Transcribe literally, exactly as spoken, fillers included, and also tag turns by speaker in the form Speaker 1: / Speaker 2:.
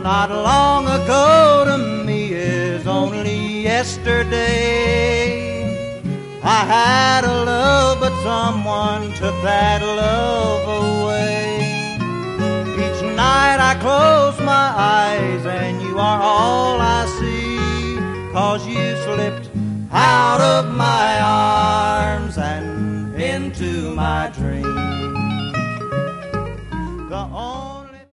Speaker 1: Not long ago to me is only yesterday. I had a love, but someone took that love away. Each night I close